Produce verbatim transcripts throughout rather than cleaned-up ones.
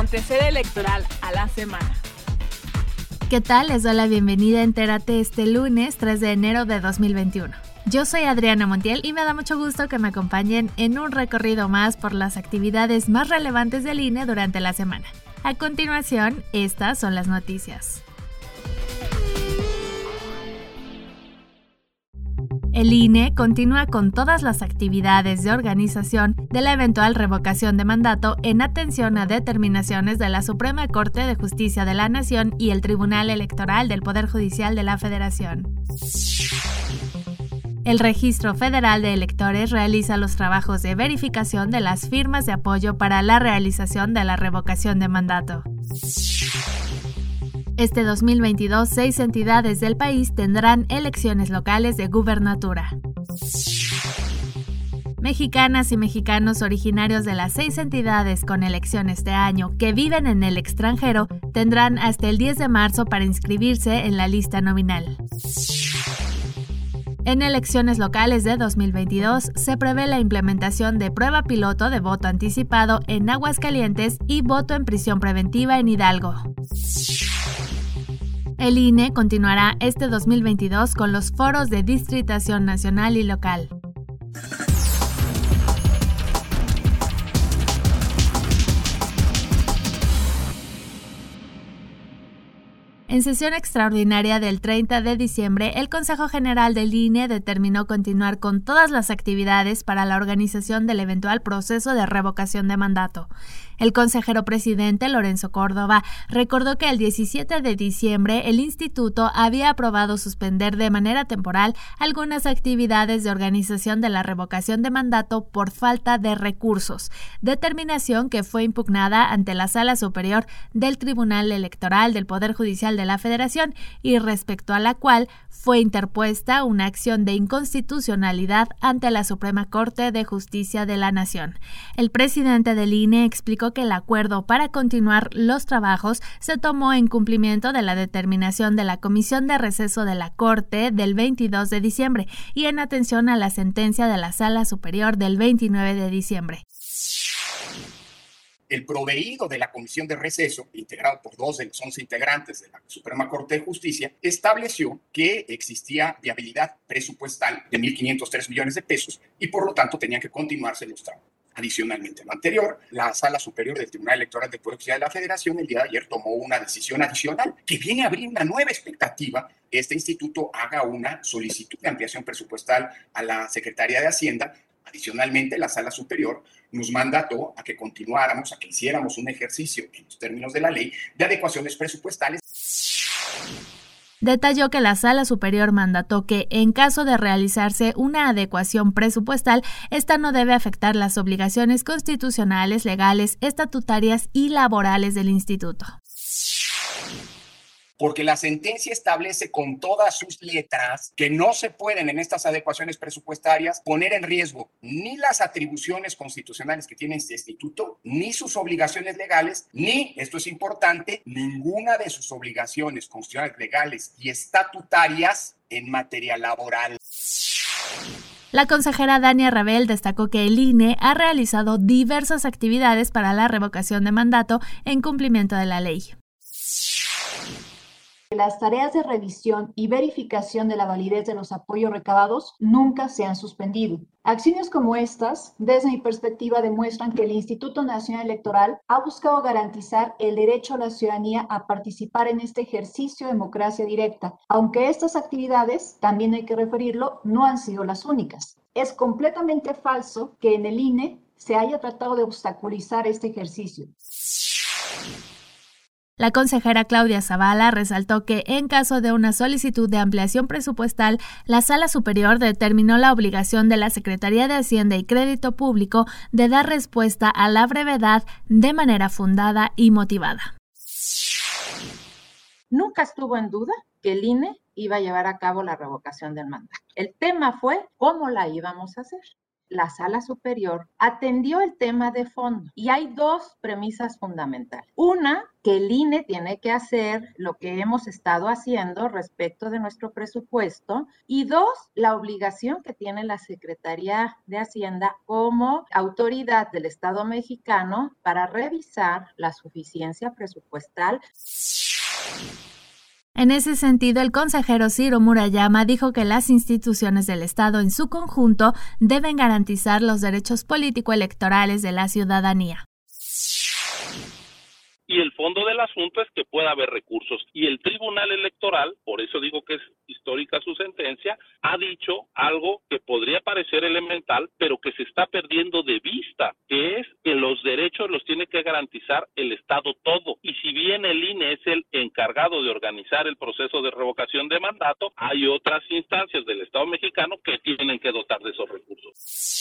acontecer electoral a la semana. ¿Qué tal? Les doy la bienvenida a Entérate este lunes tres de enero de dos mil veintiuno. Yo soy Adriana Montiel y me da mucho gusto que me acompañen en un recorrido más por las actividades más relevantes del I N E durante la semana. A continuación, estas son las noticias. El I N E continúa con todas las actividades de organización de la eventual revocación de mandato en atención a determinaciones de la Suprema Corte de Justicia de la Nación y el Tribunal Electoral del Poder Judicial de la Federación. El Registro Federal de Electores realiza los trabajos de verificación de las firmas de apoyo para la realización de la revocación de mandato. Este dos mil veintidós, seis entidades del país tendrán elecciones locales de gubernatura. Mexicanas y mexicanos originarios de las seis entidades con elección este año que viven en el extranjero tendrán hasta el diez de marzo para inscribirse en la lista nominal. En elecciones locales de dos mil veintidós se prevé la implementación de prueba piloto de voto anticipado en Aguascalientes y voto en prisión preventiva en Hidalgo. El I N E continuará este dos mil veintidós con los foros de distritación nacional y local. En sesión extraordinaria del treinta de diciembre, el Consejo General del I N E determinó continuar con todas las actividades para la organización del eventual proceso de revocación de mandato. El consejero presidente, Lorenzo Córdoba, recordó que el diecisiete de diciembre el instituto había aprobado suspender de manera temporal algunas actividades de organización de la revocación de mandato por falta de recursos, determinación que fue impugnada ante la Sala Superior del Tribunal Electoral del Poder Judicial de la Federación y respecto a la cual fue interpuesta una acción de inconstitucionalidad ante la Suprema Corte de Justicia de la Nación. El presidente del I N E explicó que el acuerdo para continuar los trabajos se tomó en cumplimiento de la determinación de la Comisión de Receso de la Corte del veintidós de diciembre y en atención a la sentencia de la Sala Superior del veintinueve de diciembre. El proveído de la Comisión de Receso, integrado por dos de los once integrantes de la Suprema Corte de Justicia, estableció que existía viabilidad presupuestal de mil quinientos tres millones de pesos y por lo tanto tenían que continuarse los trabajos. Adicionalmente, a lo anterior, la Sala Superior del Tribunal Electoral del Poder Judicial de la Federación el día de ayer tomó una decisión adicional que viene a abrir una nueva expectativa que este instituto haga una solicitud de ampliación presupuestal a la Secretaría de Hacienda. Adicionalmente, la Sala Superior nos mandató a que continuáramos, a que hiciéramos un ejercicio en los términos de la ley de adecuaciones presupuestales. Detalló que la Sala Superior mandató que, en caso de realizarse una adecuación presupuestal, esta no debe afectar las obligaciones constitucionales, legales, estatutarias y laborales del instituto. Porque la sentencia establece con todas sus letras que no se pueden en estas adecuaciones presupuestarias poner en riesgo ni las atribuciones constitucionales que tiene este instituto, ni sus obligaciones legales, ni, esto es importante, ninguna de sus obligaciones constitucionales, legales y estatutarias en materia laboral. La consejera Dania Rabel destacó que el I N E ha realizado diversas actividades para la revocación de mandato en cumplimiento de la ley. Las tareas de revisión y verificación de la validez de los apoyos recabados nunca se han suspendido. Acciones como estas, desde mi perspectiva, demuestran que el Instituto Nacional Electoral ha buscado garantizar el derecho a la ciudadanía a participar en este ejercicio de democracia directa, aunque estas actividades, también hay que referirlo, no han sido las únicas. Es completamente falso que en el I N E se haya tratado de obstaculizar este ejercicio. La consejera Claudia Zavala resaltó que, en caso de una solicitud de ampliación presupuestal, la Sala Superior determinó la obligación de la Secretaría de Hacienda y Crédito Público de dar respuesta a la brevedad de manera fundada y motivada. Nunca estuvo en duda que el I N E iba a llevar a cabo la revocación del mandato. El tema fue cómo la íbamos a hacer. la Sala Superior atendió el tema de fondo y hay dos premisas fundamentales. Una, que el I N E tiene que hacer lo que hemos estado haciendo respecto de nuestro presupuesto, y dos, la obligación que tiene la Secretaría de Hacienda como autoridad del Estado mexicano para revisar la suficiencia presupuestal. En ese sentido, el consejero Ciro Murayama dijo que las instituciones del Estado en su conjunto deben garantizar los derechos político-electorales de la ciudadanía. Y el fondo del asunto es que pueda haber recursos. Y el Tribunal Electoral, por eso digo que es histórica su sentencia, ha dicho algo que podría parecer elemental, pero que se está perdiendo de vista, que es que los derechos los tiene que garantizar el Estado todo. Y si bien el I N E es el encargado de organizar el proceso de revocación de mandato, hay otras instancias del Estado mexicano que tienen que dotar de esos recursos.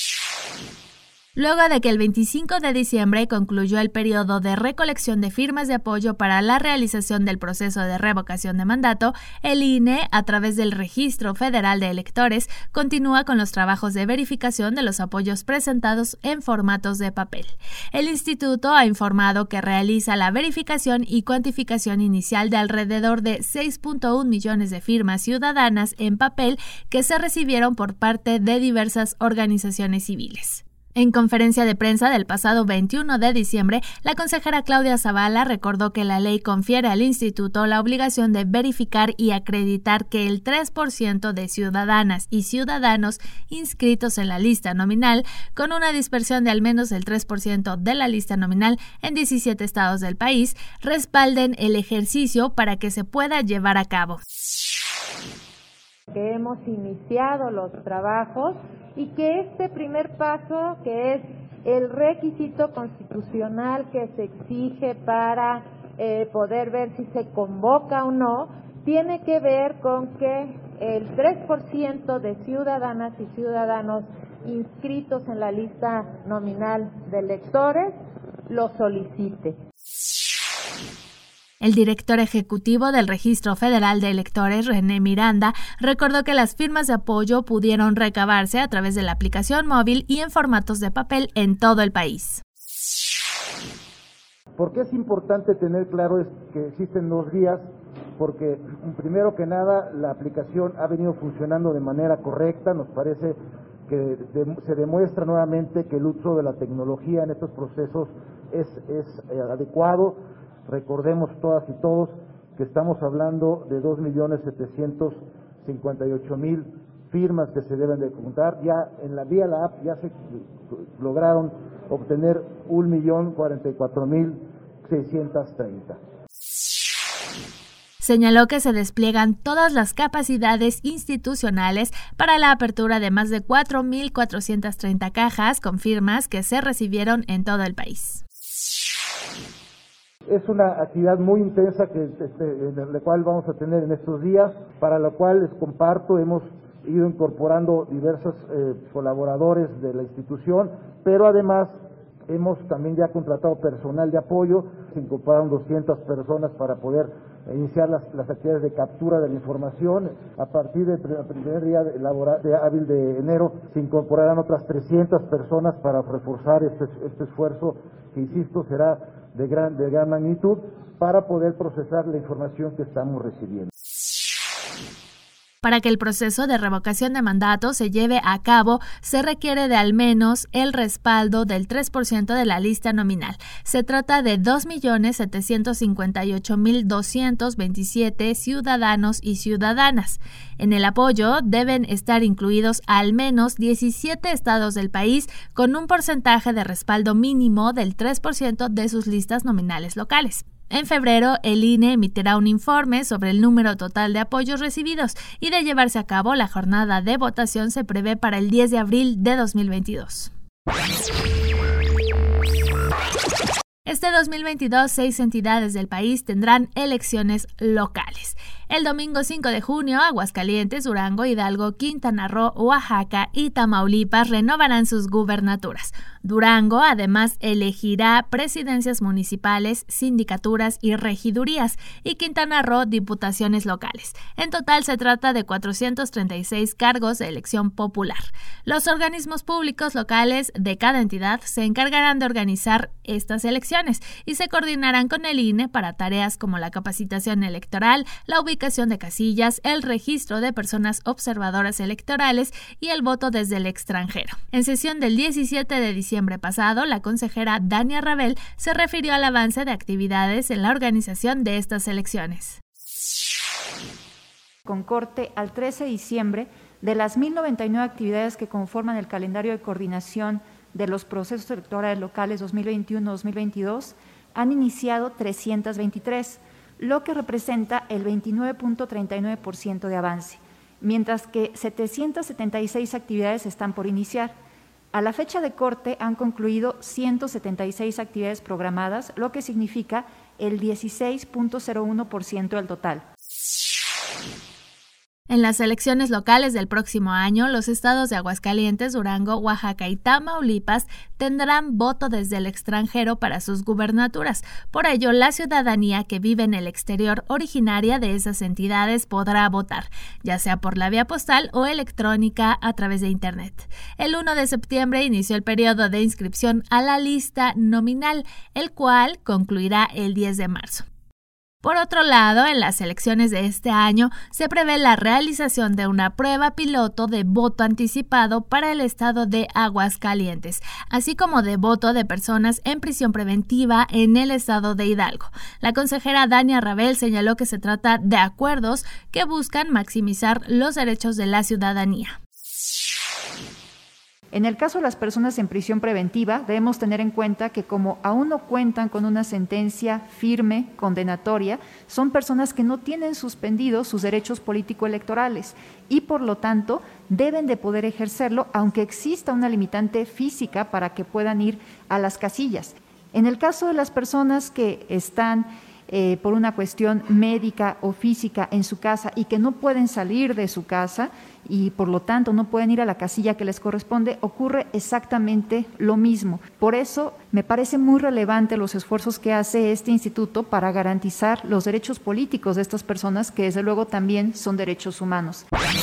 Luego de que el veinticinco de diciembre concluyó el periodo de recolección de firmas de apoyo para la realización del proceso de revocación de mandato, el I N E, a través del Registro Federal de Electores, continúa con los trabajos de verificación de los apoyos presentados en formatos de papel. El instituto ha informado que realiza la verificación y cuantificación inicial de alrededor de seis punto uno millones de firmas ciudadanas en papel que se recibieron por parte de diversas organizaciones civiles. En conferencia de prensa del pasado veintiuno de diciembre, la consejera Claudia Zavala recordó que la ley confiere al instituto la obligación de verificar y acreditar que el tres por ciento de ciudadanas y ciudadanos inscritos en la lista nominal, con una dispersión de al menos el tres por ciento de la lista nominal en diecisiete estados del país, respalden el ejercicio para que se pueda llevar a cabo. Que hemos iniciado los trabajos y que este primer paso, que es el requisito constitucional que se exige para eh, poder ver si se convoca o no, tiene que ver con que el tres por ciento de ciudadanas y ciudadanos inscritos en la lista nominal de electores lo solicite. El director ejecutivo del Registro Federal de Electores, René Miranda, recordó que las firmas de apoyo pudieron recabarse a través de la aplicación móvil y en formatos de papel en todo el país. ¿Por qué es importante tener claro es que existen dos vías? Porque, primero que nada, la aplicación ha venido funcionando de manera correcta. Nos parece que de, se demuestra nuevamente que el uso de la tecnología en estos procesos es, es eh, adecuado. Recordemos todas y todos que estamos hablando de dos millones setecientos cincuenta y ocho mil firmas que se deben de juntar. Ya en la vía la app ya se lograron obtener un millón cuarenta y cuatro mil seiscientos treinta. Señaló que se despliegan todas las capacidades institucionales para la apertura de más de cuatro mil cuatrocientas treinta cajas con firmas que se recibieron en todo el país. Es una actividad muy intensa que este, en la cual vamos a tener en estos días, para la cual les comparto, hemos ido incorporando diversos eh, colaboradores de la institución, pero además hemos también ya contratado personal de apoyo, se incorporaron doscientas personas para poder iniciar las, las actividades de captura de la información. A partir del primer día de, laboral, de hábil de enero se incorporarán otras trescientas personas para reforzar este, este esfuerzo que, insisto, será de gran, de gran magnitud para poder procesar la información que estamos recibiendo. Para que el proceso de revocación de mandato se lleve a cabo, se requiere de al menos el respaldo del tres por ciento de la lista nominal. Se trata de dos millones setecientos cincuenta y ocho mil doscientos veintisiete ciudadanos y ciudadanas. En el apoyo deben estar incluidos al menos diecisiete estados del país con un porcentaje de respaldo mínimo del tres por ciento de sus listas nominales locales. En febrero, el I N E emitirá un informe sobre el número total de apoyos recibidos y, de llevarse a cabo, la jornada de votación se prevé para el diez de abril de dos mil veintidós. Este dos mil veintidós, seis entidades del país tendrán elecciones locales. El domingo cinco de junio, Aguascalientes, Durango, Hidalgo, Quintana Roo, Oaxaca y Tamaulipas renovarán sus gubernaturas. Durango, además, elegirá presidencias municipales, sindicaturas y regidurías, y Quintana Roo diputaciones locales. En total se trata de cuatrocientos treinta y seis cargos de elección popular. Los organismos públicos locales de cada entidad se encargarán de organizar estas elecciones y se coordinarán con el I N E para tareas como la capacitación electoral, la ubicación de casillas, el registro de personas observadoras electorales y el voto desde el extranjero. En sesión del diecisiete de diciembre pasado, la consejera Dania Rabel se refirió al avance de actividades en la organización de estas elecciones. Con corte al trece de diciembre, de las mil noventa y nueve actividades que conforman el calendario de coordinación de los procesos electorales locales dos mil veintiuno a dos mil veintidós, han iniciado trescientas veintitrés, lo que representa el veintinueve punto treinta y nueve por ciento de avance, mientras que setecientas setenta y seis actividades están por iniciar. A la fecha de corte han concluido ciento setenta y seis actividades programadas, lo que significa el dieciséis punto cero uno por ciento del total. En las elecciones locales del próximo año, los estados de Aguascalientes, Durango, Oaxaca y Tamaulipas tendrán voto desde el extranjero para sus gubernaturas. Por ello, la ciudadanía que vive en el exterior originaria de esas entidades podrá votar, ya sea por la vía postal o electrónica a través de Internet. El primero de septiembre inició el periodo de inscripción a la lista nominal, el cual concluirá el diez de marzo. Por otro lado, en las elecciones de este año se prevé la realización de una prueba piloto de voto anticipado para el estado de Aguascalientes, así como de voto de personas en prisión preventiva en el estado de Hidalgo. La consejera Dania Rabel señaló que se trata de acuerdos que buscan maximizar los derechos de la ciudadanía. En el caso de las personas en prisión preventiva, debemos tener en cuenta que como aún no cuentan con una sentencia firme, condenatoria, son personas que no tienen suspendidos sus derechos político-electorales y, por lo tanto, deben de poder ejercerlo, aunque exista una limitante física para que puedan ir a las casillas. En el caso de las personas que están eh, por una cuestión médica o física en su casa y que no pueden salir de su casa, y por lo tanto no pueden ir a la casilla que les corresponde, ocurre exactamente lo mismo. Por eso me parece muy relevante los esfuerzos que hace este instituto para garantizar los derechos políticos de estas personas, que desde luego también son derechos humanos.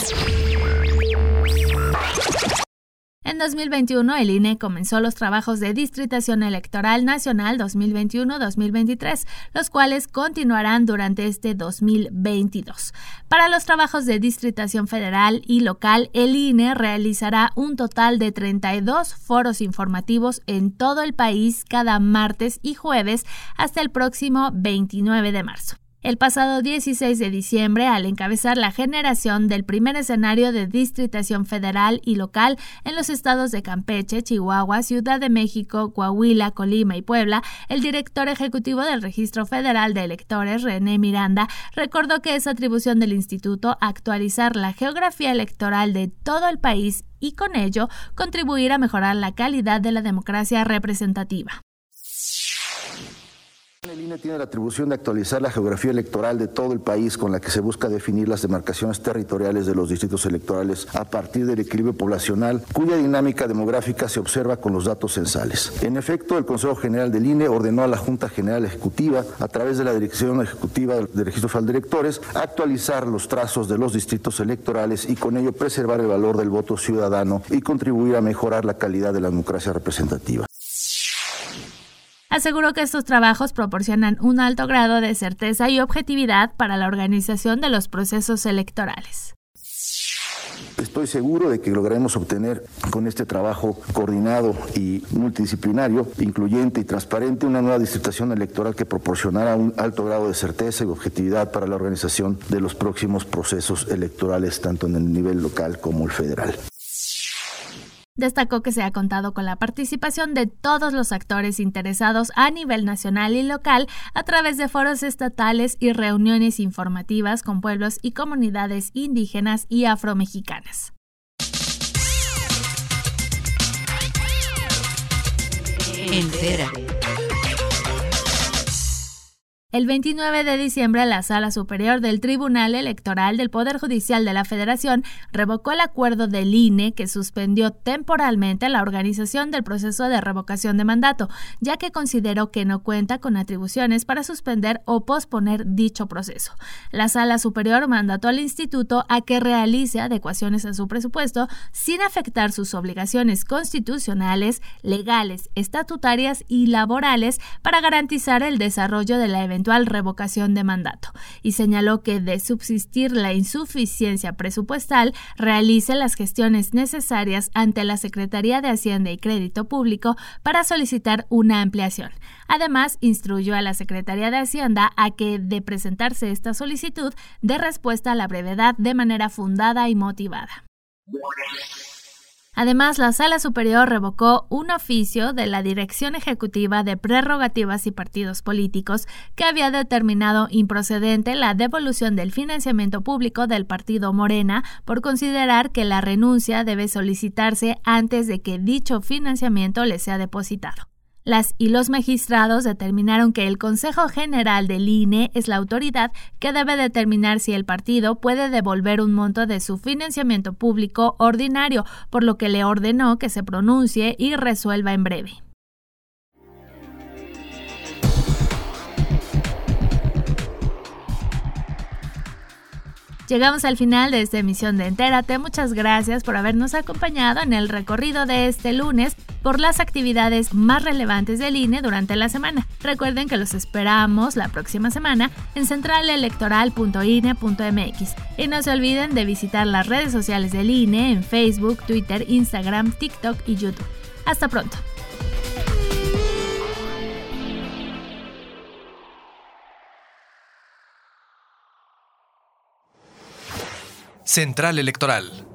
En dos mil veintiuno, el I N E comenzó los trabajos de Distritación Electoral Nacional dos mil veintiuno a dos mil veintitrés, los cuales continuarán durante este dos mil veintidós. Para los trabajos de distritación federal y local, el I N E realizará un total de treinta y dos foros informativos en todo el país cada martes y jueves hasta el próximo veintinueve de marzo. El pasado dieciséis de diciembre, al encabezar la generación del primer escenario de distritación federal y local en los estados de Campeche, Chihuahua, Ciudad de México, Coahuila, Colima y Puebla, el director ejecutivo del Registro Federal de Electores, René Miranda, recordó que es atribución del instituto actualizar la geografía electoral de todo el país y con ello contribuir a mejorar la calidad de la democracia representativa. El I N E tiene la atribución de actualizar la geografía electoral de todo el país con la que se busca definir las demarcaciones territoriales de los distritos electorales a partir del equilibrio poblacional, cuya dinámica demográfica se observa con los datos censales. En efecto, el Consejo General del I N E ordenó a la Junta General Ejecutiva, a través de la Dirección Ejecutiva del Registro Federal de Electores, actualizar los trazos de los distritos electorales y con ello preservar el valor del voto ciudadano y contribuir a mejorar la calidad de la democracia representativa. Aseguró que estos trabajos proporcionan un alto grado de certeza y objetividad para la organización de los procesos electorales. Estoy seguro de que lograremos obtener con este trabajo coordinado y multidisciplinario, incluyente y transparente, una nueva distritación electoral que proporcionará un alto grado de certeza y objetividad para la organización de los próximos procesos electorales, tanto en el nivel local como el federal. Destacó que se ha contado con la participación de todos los actores interesados a nivel nacional y local a través de foros estatales y reuniones informativas con pueblos y comunidades indígenas y afromexicanas. Entera. El veintinueve de diciembre, la Sala Superior del Tribunal Electoral del Poder Judicial de la Federación revocó el acuerdo del I N E que suspendió temporalmente la organización del proceso de revocación de mandato, ya que consideró que no cuenta con atribuciones para suspender o posponer dicho proceso. La Sala Superior mandató al instituto a que realice adecuaciones a su presupuesto sin afectar sus obligaciones constitucionales, legales, estatutarias y laborales para garantizar el desarrollo de la eventual revocación de mandato, y señaló que de subsistir la insuficiencia presupuestal, realice las gestiones necesarias ante la Secretaría de Hacienda y Crédito Público para solicitar una ampliación. Además, instruyó a la Secretaría de Hacienda a que, de presentarse esta solicitud, dé respuesta a la brevedad de manera fundada y motivada. Además, la Sala Superior revocó un oficio de la Dirección Ejecutiva de Prerrogativas y Partidos Políticos que había determinado improcedente la devolución del financiamiento público del partido Morena por considerar que la renuncia debe solicitarse antes de que dicho financiamiento le sea depositado. Las y los magistrados determinaron que el Consejo General del I N E es la autoridad que debe determinar si el partido puede devolver un monto de su financiamiento público ordinario, por lo que le ordenó que se pronuncie y resuelva en breve. Llegamos al final de esta emisión de Entérate. Muchas gracias por habernos acompañado en el recorrido de este lunes por las actividades más relevantes del I N E durante la semana. Recuerden que los esperamos la próxima semana en central electoral punto i n e punto m x y no se olviden de visitar las redes sociales del I N E en Facebook, Twitter, Instagram, TikTok y YouTube. Hasta pronto. Central Electoral.